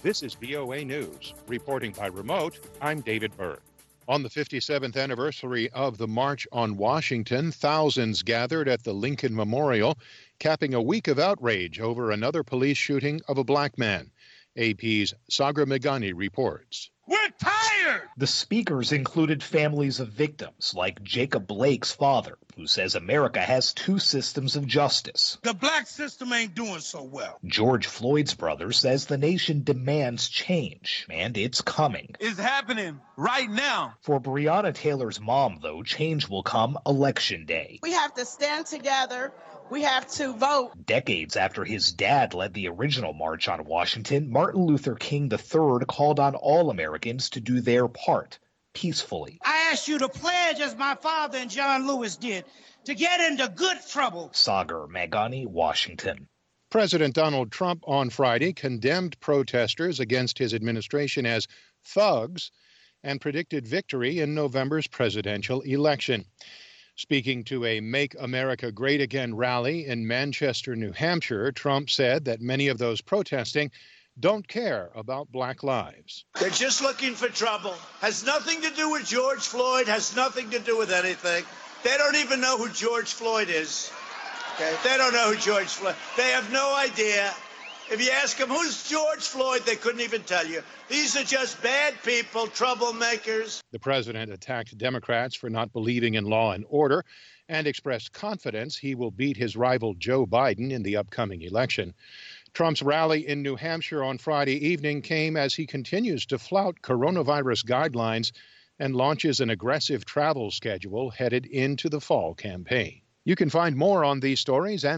This is VOA News. Reporting by remote, I'm David Berg. On the 57th anniversary of the March on Washington, thousands gathered at the Lincoln Memorial, capping a week of outrage over another police shooting of a black man. AP's Sagar Meghani reports. We're tired! The speakers included families of victims, like Jacob Blake's father, who says America has two systems of justice. The black system ain't doing so well. George Floyd's brother says the nation demands change, and it's coming. It's happening right now. For Breonna Taylor's mom, though, change will come Election Day. We have to stand together. We have to vote. Decades after his dad led the original March on Washington, Martin Luther King III called on all Americans to do their part, peacefully. I ask you to pledge, as my father and John Lewis did, to get into good trouble. Sagar Meghani, Washington. President Donald Trump on Friday condemned protesters against his administration as thugs and predicted victory in November's presidential election. Speaking to a Make America Great Again rally in Manchester, New Hampshire, Trump said that many of those protesting don't care about black lives. They're just looking for trouble. Has nothing to do with George Floyd, has nothing to do with anything. They don't even know who George Floyd is. Okay? They don't know who George Floyd. They have no idea. If you ask them, who's George Floyd, they couldn't even tell you. These are just bad people, troublemakers. The president attacked Democrats for not believing in law and order and expressed confidence he will beat his rival Joe Biden in the upcoming election. Trump's rally in New Hampshire on Friday evening came as he continues to flout coronavirus guidelines and launches an aggressive travel schedule headed into the fall campaign. You can find more on these stories and